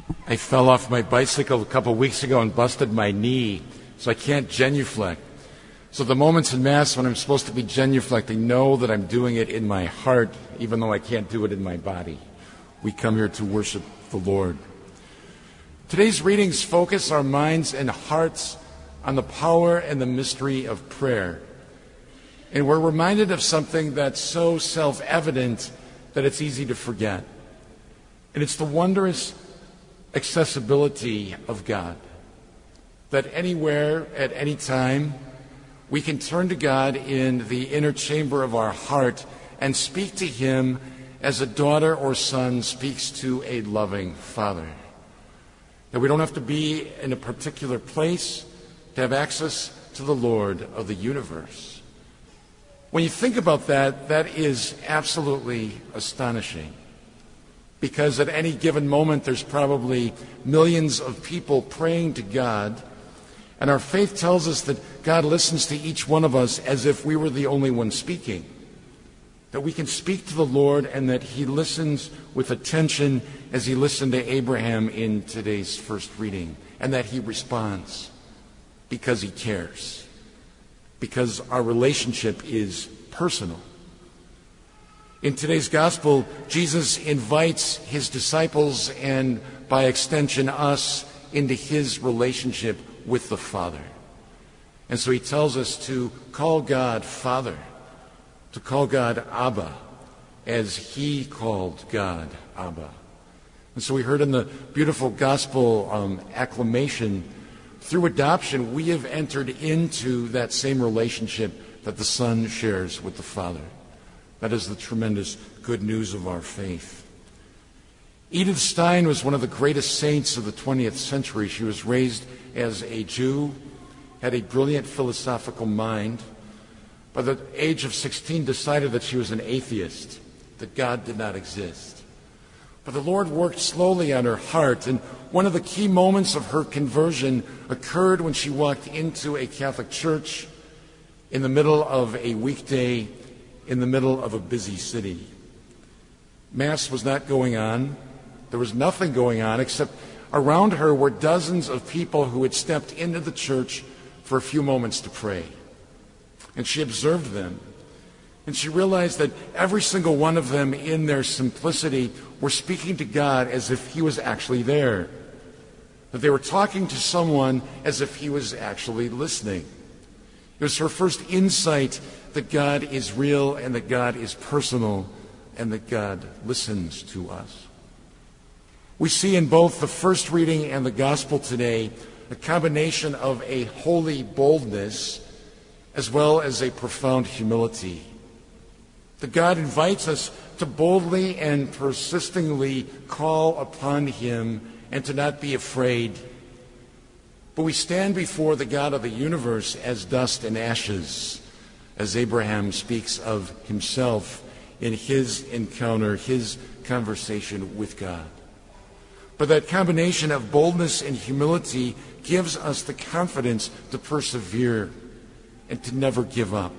I fell off my bicycle a couple weeks ago and busted my knee, so I can't genuflect. So the moments in Mass when I'm supposed to be genuflecting, know that I'm doing it in my heart, even though I can't do it in my body. We come here to worship the Lord. Today's readings focus our minds and hearts on the power and the mystery of prayer. And we're reminded of something that's so self-evident that it's easy to forget. And it's the wondrous accessibility of God. That anywhere, at any time, we can turn to God in the inner chamber of our heart and speak to Him as a daughter or son speaks to a loving father. That we don't have to be in a particular place to have access to the Lord of the universe. When you think about that, that is absolutely astonishing. Because at any given moment, there's probably millions of people praying to God. And our faith tells us that God listens to each one of us as if we were the only one speaking. That we can speak to the Lord and that He listens with attention as He listened to Abraham in today's first reading. And that He responds because He cares. Because our relationship is personal. In today's gospel, Jesus invites His disciples and by extension us into His relationship with the Father. And so He tells us to call God Father, to call God Abba, as He called God Abba. And so we heard in the beautiful gospel acclamation, through adoption, we have entered into that same relationship that the Son shares with the Father. That is the tremendous good news of our faith. Edith Stein was one of the greatest saints of the 20th century. She was raised as a Jew, had a brilliant philosophical mind. By the age of 16, decided that she was an atheist, that God did not exist. But the Lord worked slowly on her heart, and one of the key moments of her conversion occurred when she walked into a Catholic church in the middle of a weekday, in the middle of a busy city. Mass was not going on. There was nothing going on except around her were dozens of people who had stepped into the church for a few moments to pray. And she observed them. And she realized that every single one of them in their simplicity were speaking to God as if He was actually there. That they were talking to someone as if He was actually listening. It was her first insight that God is real and that God is personal and that God listens to us. We see in both the first reading and the gospel today a combination of a holy boldness as well as a profound humility. That God invites us to boldly and persistently call upon Him and to not be afraid. But we stand before the God of the universe as dust and ashes, as Abraham speaks of himself in his encounter, his conversation with God. But that combination of boldness and humility gives us the confidence to persevere and to never give up.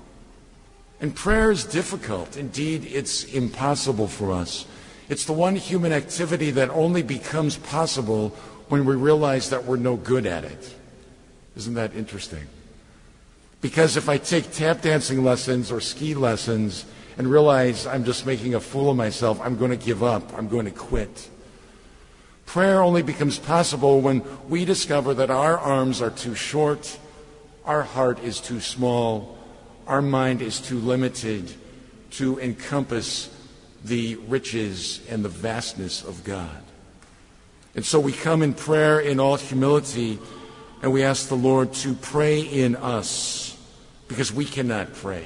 And prayer is difficult. Indeed, it's impossible for us. It's the one human activity that only becomes possible when we realize that we're no good at it. Isn't that interesting? Because if I take tap dancing lessons or ski lessons and realize I'm just making a fool of myself, I'm going to give up. I'm going to quit. Prayer only becomes possible when we discover that our arms are too short, our heart is too small, our mind is too limited to encompass the riches and the vastness of God. And so we come in prayer in all humility, and we ask the Lord to pray in us, because we cannot pray.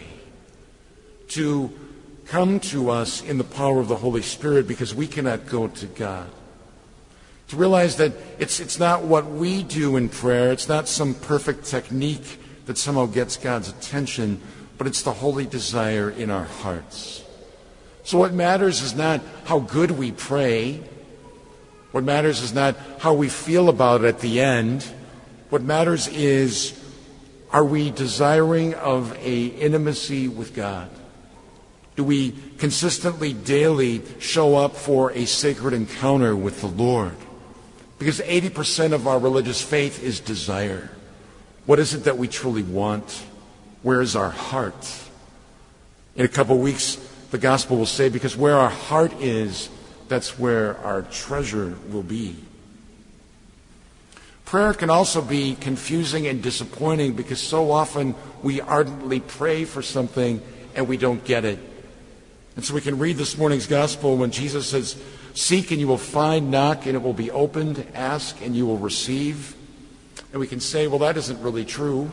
To come to us in the power of the Holy Spirit, because we cannot go to God. To realize that it's not what we do in prayer, it's not some perfect technique that somehow gets God's attention, but it's the holy desire in our hearts. So what matters is not how good we pray. What matters is not how we feel about it at the end. What matters is, are we desiring of an intimacy with God? Do we consistently, daily show up for a sacred encounter with the Lord? Because 80% of our religious faith is desire. What is it that we truly want? Where is our heart? In a couple weeks, the gospel will say, because where our heart is, that's where our treasure will be. Prayer can also be confusing and disappointing because so often we ardently pray for something and we don't get it. And so we can read this morning's gospel when Jesus says, "Seek and you will find, knock and it will be opened, ask and you will receive." And we can say, well, that isn't really true.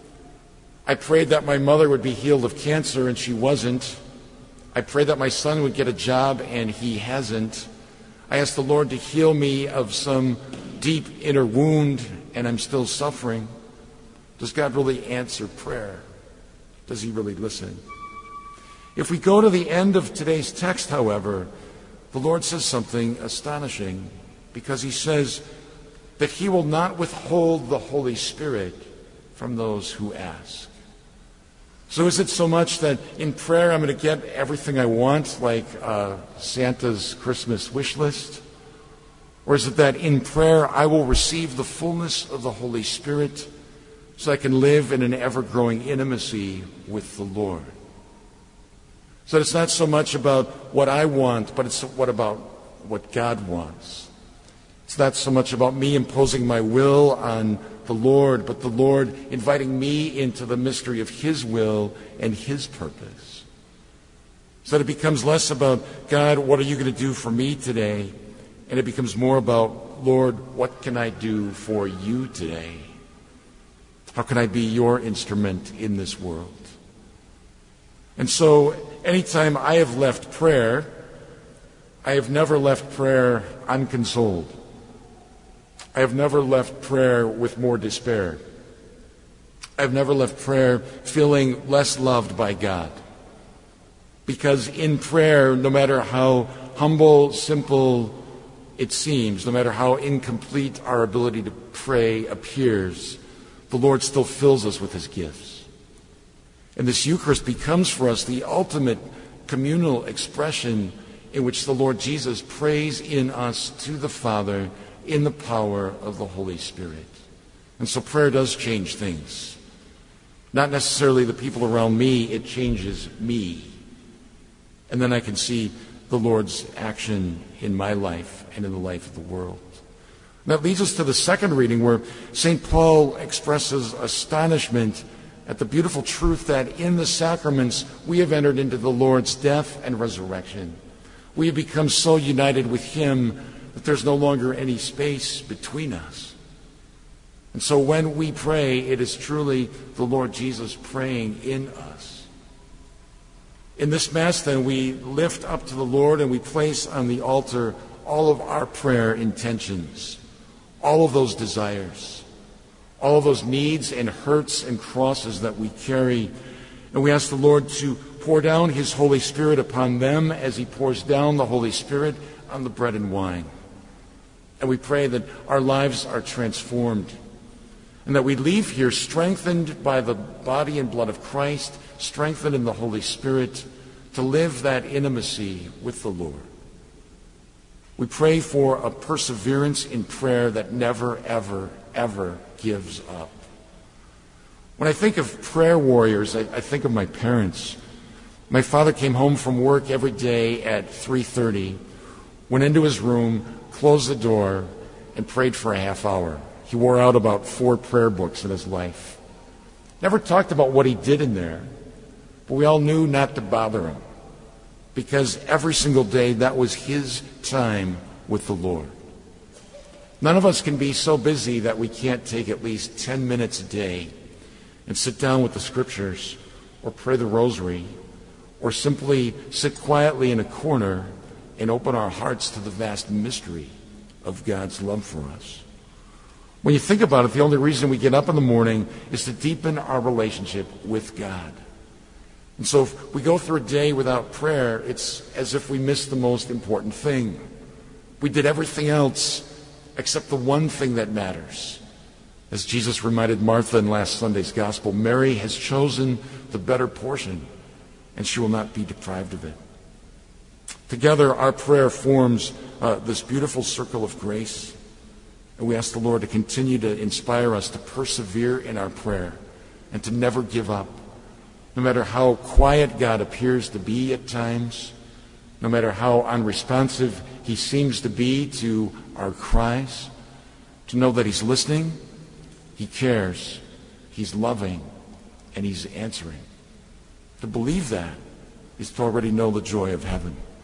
I prayed that my mother would be healed of cancer and she wasn't. I prayed that my son would get a job and he hasn't. I asked the Lord to heal me of some deep inner wound and I'm still suffering. Does God really answer prayer? Does he really listen? If we go to the end of today's text, however, the Lord says something astonishing because he says that he will not withhold the Holy Spirit from those who ask. So is it so much that in prayer I'm going to get everything I want, like Santa's Christmas wish list? Or is it that in prayer I will receive the fullness of the Holy Spirit so I can live in an ever-growing intimacy with the Lord? So it's not so much about what I want, but it's about what God wants. It's not so much about me imposing my will on the Lord, but the Lord inviting me into the mystery of his will and his purpose. So that it becomes less about, God, what are you going to do for me today? And it becomes more about, Lord, what can I do for you today? How can I be your instrument in this world? And so, anytime I have left prayer, I have never left prayer unconsoled. I have never left prayer with more despair. I have never left prayer feeling less loved by God. Because in prayer, no matter how humble, simple it seems, no matter how incomplete our ability to pray appears, the Lord still fills us with his gifts. And this Eucharist becomes for us the ultimate communal expression in which the Lord Jesus prays in us to the Father in the power of the Holy Spirit. And so prayer does change things. Not necessarily the people around me, it changes me. And then I can see the Lord's action in my life and in the life of the world. And that leads us to the second reading where St. Paul expresses astonishment at the beautiful truth that in the sacraments we have entered into the Lord's death and resurrection. We have become so united with him that there's no longer any space between us. And so when we pray, it is truly the Lord Jesus praying in us. In this Mass, then, we lift up to the Lord and we place on the altar all of our prayer intentions, all of those desires, all of those needs and hurts and crosses that we carry. And we ask the Lord to pour down his Holy Spirit upon them as he pours down the Holy Spirit on the bread and wine. And we pray that our lives are transformed and that we leave here strengthened by the body and blood of Christ, strengthened in the Holy Spirit to live that intimacy with the Lord. We pray for a perseverance in prayer that never, ever, ever gives up. When I think of prayer warriors, I think of my parents. My father came home from work every day at 3:30, went into his room, closed the door, and prayed for a half hour. He wore out about 4 prayer books in his life. Never talked about what he did in there, but we all knew not to bother him because every single day that was his time with the Lord. None of us can be so busy that we can't take at least 10 minutes a day and sit down with the Scriptures or pray the Rosary or simply sit quietly in a corner and open our hearts to the vast mystery of God's love for us. When you think about it, the only reason we get up in the morning is to deepen our relationship with God. And so if we go through a day without prayer, it's as if we missed the most important thing. We did everything else except the one thing that matters. As Jesus reminded Martha in last Sunday's gospel, Mary has chosen the better portion, and she will not be deprived of it. Together, our prayer forms this beautiful circle of grace. And we ask the Lord to continue to inspire us to persevere in our prayer and to never give up. No matter how quiet God appears to be at times, no matter how unresponsive he seems to be to our cries, to know that he's listening, he cares, he's loving, and he's answering. To believe that is to already know the joy of heaven.